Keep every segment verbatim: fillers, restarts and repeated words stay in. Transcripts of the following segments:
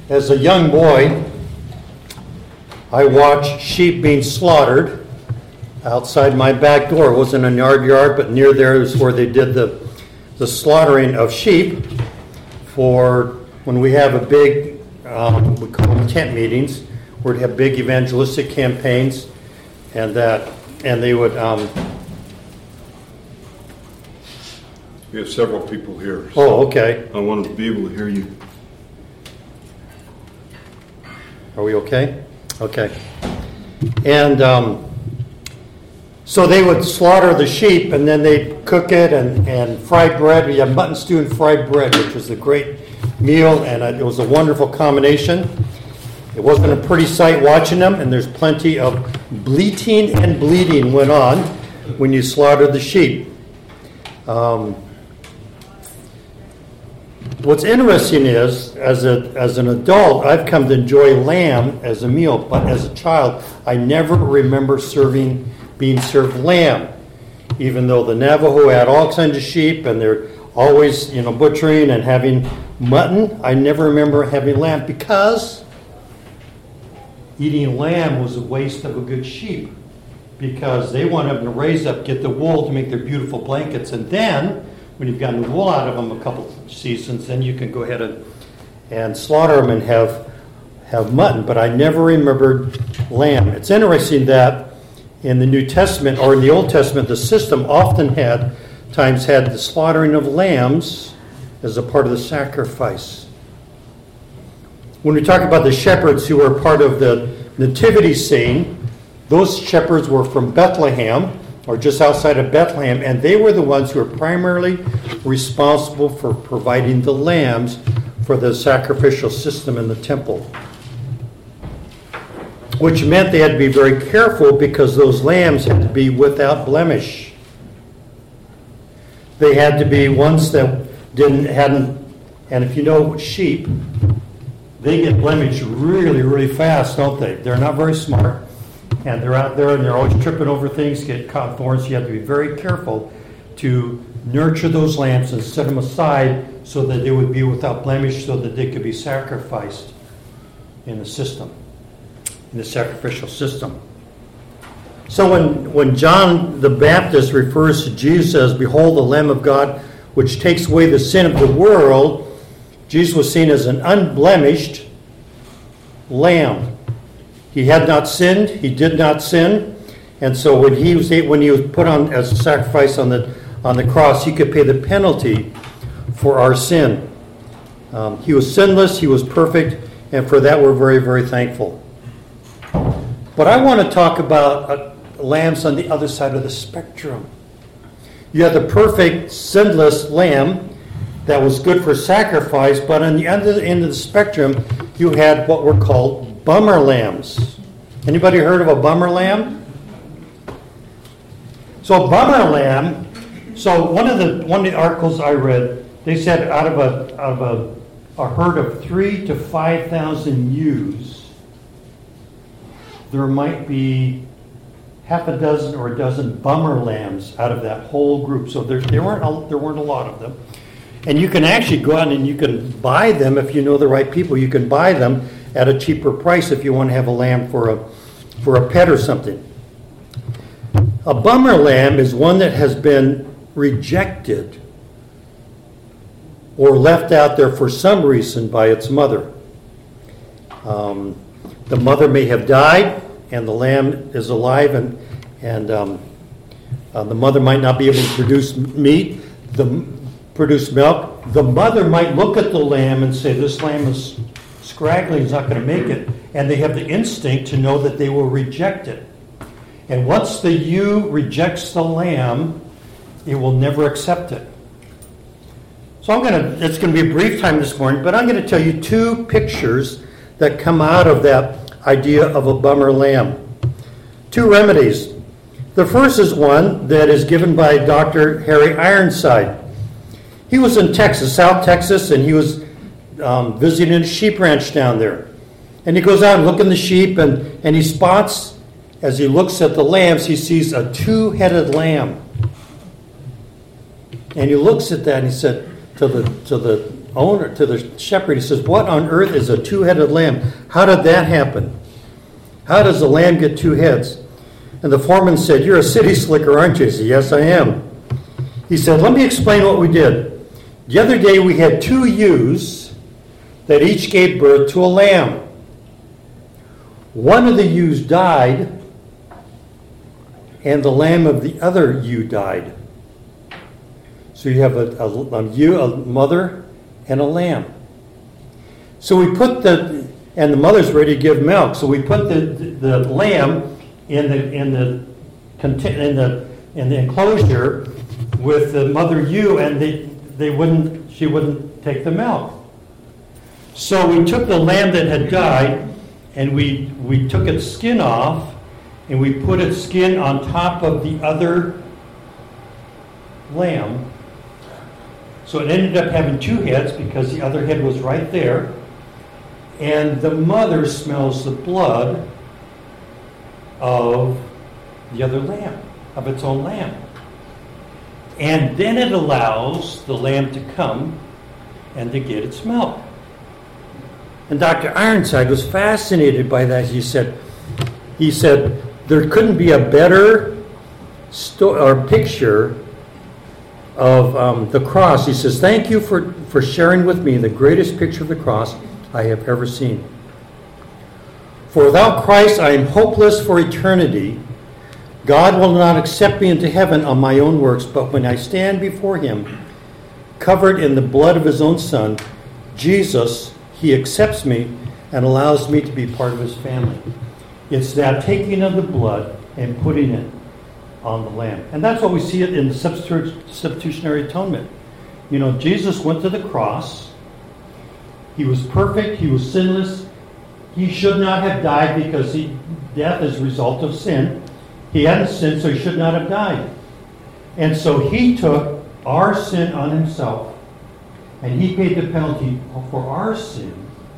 As a young boy, I watched sheep being slaughtered outside my back door. It wasn't a yard yard, but near there is where they did the, the slaughtering of sheep for when we have a big, um, we call them tent meetings, where we have big evangelistic campaigns, and that, and they would. Um, we have several people here. So oh, okay. I wanted to be able to hear you. Are we okay? Okay. And um, so they would slaughter the sheep, and then they'd cook it and, and fried bread. We had mutton stew and fried bread, which was a great meal, and it was a wonderful combination. It wasn't a pretty sight watching them, and there's plenty of bleating and bleeding went on when you slaughtered the sheep. Um, What's interesting is, as a as an adult, I've come to enjoy lamb as a meal, but as a child, I never remember serving being served lamb, even though the Navajo had all kinds of sheep and they're always, you know, butchering and having mutton. I never remember having lamb because eating lamb was a waste of a good sheep, because they want them to raise up, get the wool to make their beautiful blankets, and then when you've gotten the wool out of them a couple seasons, then you can go ahead and, and slaughter them and have have mutton. But I never remembered lamb. It's interesting that in the New Testament or in the Old Testament, the system often had times had the slaughtering of lambs as a part of the sacrifice. When we talk about the shepherds who were part of the nativity scene, those shepherds were from Bethlehem, or just outside of Bethlehem, and they were the ones who were primarily responsible for providing the lambs for the sacrificial system in the temple. Which meant they had to be very careful because those lambs had to be without blemish. They had to be ones that didn't, hadn't, and if you know sheep, they get blemished really, really fast, don't they? They're not very smart. And they're out there and they're always tripping over things, get caught thorns. You have to be very careful to nurture those lambs and set them aside so that they would be without blemish, so that they could be sacrificed in the system, in the sacrificial system. So when, when John the Baptist refers to Jesus as, "Behold the Lamb of God, which takes away the sin of the world," Jesus was seen as an unblemished lamb. He had not sinned. He did not sin, and so when he was when he was put on as a sacrifice on the on the cross, he could pay the penalty for our sin. Um, he was sinless. He was perfect, and for that we're very, very thankful. But I want to talk about uh, lambs on the other side of the spectrum. You had the perfect, sinless lamb that was good for sacrifice, but on the other end of the spectrum, you had what were called bummer lambs. Anybody heard of a bummer lamb? So a bummer lamb, so one of the one of the articles I read, they said out of a out of a, a herd of three to five thousand ewes, there might be half a dozen or a dozen bummer lambs out of that whole group. So there there weren't a, there weren't a lot of them. And you can actually go out and you can buy them if you know the right people. You can buy them at a cheaper price if you want to have a lamb for a for a pet or something. A bummer lamb is one that has been rejected or left out there for some reason by its mother. Um, the mother may have died and the lamb is alive, and and um, uh, the mother might not be able to produce meat, the produce milk. The mother might look at the lamb and say, "This lamb is scraggly, is not going to make it," and they have the instinct to know that they will reject it. And once the ewe rejects the lamb, it will never accept it. So I'm going to, it's going to be a brief time this morning, but I'm going to tell you two pictures that come out of that idea of a bummer lamb. Two remedies. The first is one that is given by Doctor Harry Ironside. He was in Texas, South Texas, and he was um, visiting a sheep ranch down there. And he goes out and looking at the sheep, and, and he spots, as he looks at the lambs, he sees a two-headed lamb. And he looks at that and he said to the to the owner, to the shepherd, he says, "What on earth is a two-headed lamb? How did that happen? How does a lamb get two heads?" And the foreman said, "You're a city slicker, aren't you?" He said, "Yes, I am." He said, "Let me explain what we did. The other day we had two ewes that each gave birth to a lamb. One of the ewes died, and the lamb of the other ewe died. So you have a, a, a ewe, a mother, and a lamb. So we put the, and the mother's ready to give milk. So we put the the, the lamb in the in the in the in the enclosure with the mother ewe, and they they wouldn't she wouldn't take the milk. So we took the lamb that had died, and we we took its skin off, and we put its skin on top of the other lamb. So it ended up having two heads because the other head was right there. And the mother smells the blood of the other lamb, of its own lamb. And then it allows the lamb to come and to get its milk. And Doctor Ironside was fascinated by that. He said, he said, there couldn't be a better sto- or picture of um, the cross. He says, "Thank you for, for sharing with me the greatest picture of the cross I have ever seen. For without Christ, I am hopeless for eternity. God will not accept me into heaven on my own works, but when I stand before him, covered in the blood of his own Son, Jesus, he accepts me and allows me to be part of his family." It's that taking of the blood and putting it on the lamb. And that's what we see it in the substitu- substitutionary atonement. You know, Jesus went to the cross. He was perfect. He was sinless. He should not have died because he, death is a result of sin. He hadn't sinned, so he should not have died. And so he took our sin on himself, and he paid the penalty for our sin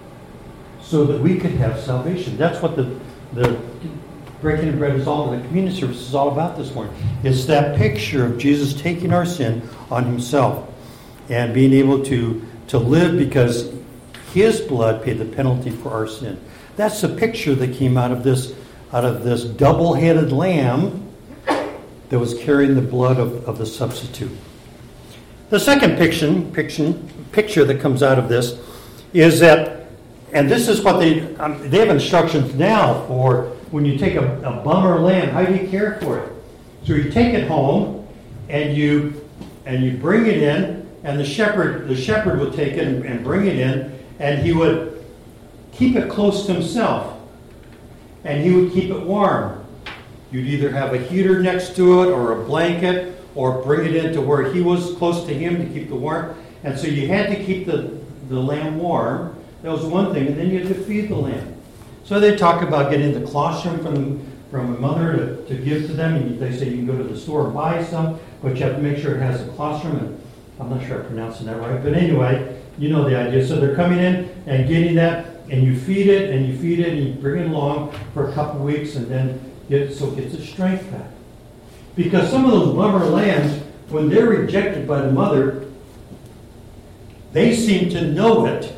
so that we could have salvation. That's what the, the breaking of bread is all, the communion service is all about this morning. It's that picture of Jesus taking our sin on himself and being able to, to live because his blood paid the penalty for our sin. That's the picture that came out of this out of this double-headed lamb that was carrying the blood of, of the substitute. The second picture, picture, picture that comes out of this is that, and this is what they, um, they have instructions now for when you take a, a bummer lamb, how do you care for it? So you take it home and you and you bring it in, and the shepherd the shepherd would take it and, and bring it in, and he would keep it close to himself. And he would keep it warm. You'd either have a heater next to it or a blanket, or bring it in to where he was close to him to keep the warm. And so you had to keep the, the lamb warm. That was one thing. And then you had to feed the lamb. So they talk about getting the colostrum from, from a mother to, to give to them. And they say you can go to the store and buy some, but you have to make sure it has a colostrum. And I'm not sure I'm pronouncing that right. But anyway, you know the idea. So they're coming in and getting that. And you feed it, and you feed it, and you bring it along for a couple of weeks, and then get, so it gets its strength back. Because some of those bummer lambs, when they're rejected by the mother, they seem to know it.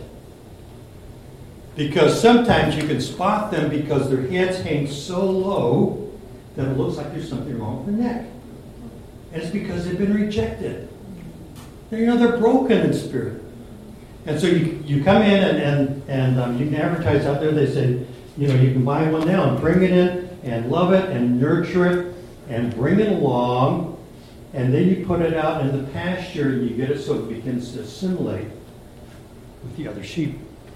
Because sometimes you can spot them because their heads hang so low that it looks like there's something wrong with the neck. And it's because they've been rejected. You know, they're broken in spirit. And so you you come in and and, and um, you can advertise out there. They say, you know, you can buy one now and bring it in and love it and nurture it and bring it along, and then you put it out in the pasture and you get it so it begins to assimilate with the other sheep.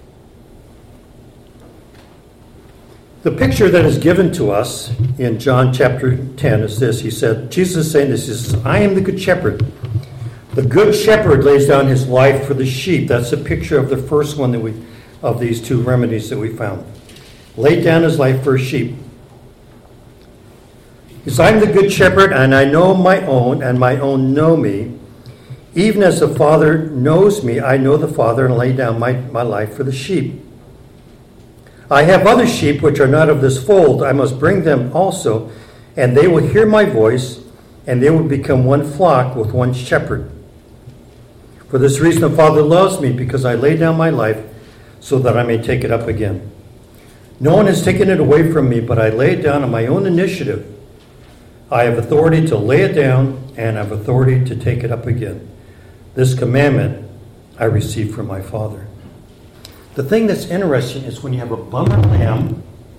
The picture that is given to us in John chapter ten is this. He said, Jesus is saying this, he says, "I am the good shepherd. The good shepherd lays down his life for the sheep." That's a picture of the first one that we, of these two remedies that we found. Laid down his life for a sheep. He says, "I'm the good shepherd, and I know my own, and my own know me. Even as the Father knows me, I know the Father, and lay down my, my life for the sheep. I have other sheep which are not of this fold. I must bring them also, and they will hear my voice, and they will become one flock with one shepherd. For this reason the Father loves me, because I lay down my life so that I may take it up again. No one has taken it away from me, but I lay it down on my own initiative. I have authority to lay it down, and I have authority to take it up again. This commandment I received from my Father. The thing that's interesting is when you have a bummer lamb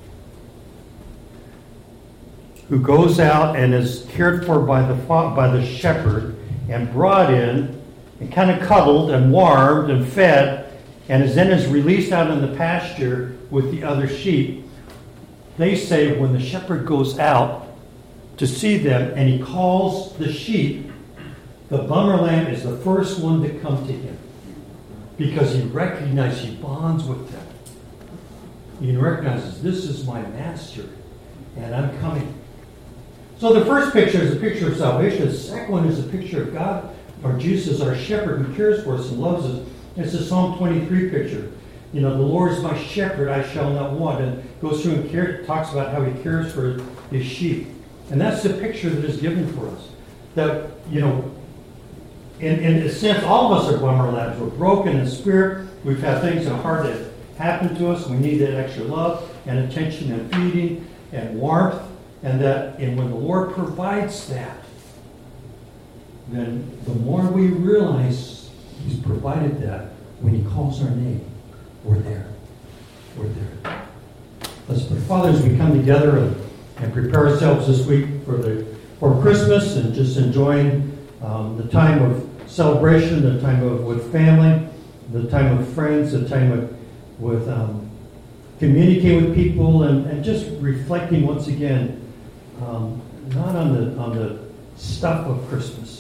who goes out and is cared for by the by the shepherd and brought in and kind of cuddled and warmed and fed, and is then is released out in the pasture with the other sheep. They say when the shepherd goes out to see them and he calls the sheep, the bummer lamb is the first one to come to him, because he recognizes, he bonds with them. He recognizes, this is my master, and I'm coming. So the first picture is a picture of salvation. The second one is a picture of God, or Jesus, our shepherd, who cares for us and loves us. It's a Psalm twenty-three picture. You know, the Lord is my shepherd, I shall not want. And goes through and care, talks about how he cares for his sheep. And that's the picture that is given for us. That, you know, in, in a sense, all of us are bummer lambs. We're broken in spirit. We've had things in our heart that happen to us. We need that extra love and attention and feeding and warmth. And that, and when the Lord provides that, then the more we realize he's provided that, when he calls our name, we're there. We're there. Let's pray. Father, as we come together and, and prepare ourselves this week for the for Christmas and just enjoying um, the time of celebration, the time of with family, the time of friends, the time of with um, communicating with people, and, and just reflecting once again, um, not on the on the stuff of Christmas,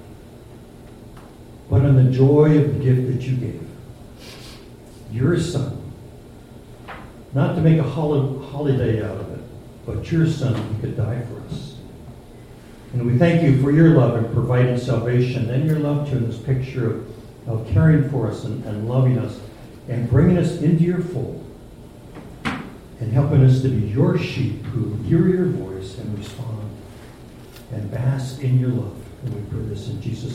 but on the joy of the gift that you gave. Your Son. Not to make a hol- holiday out of it, but your Son who could die for us. And we thank you for your love in providing salvation, and your love to in this picture of, of caring for us and, and loving us and bringing us into your fold and helping us to be your sheep who hear your voice and respond and bask in your love. And we pray this in Jesus'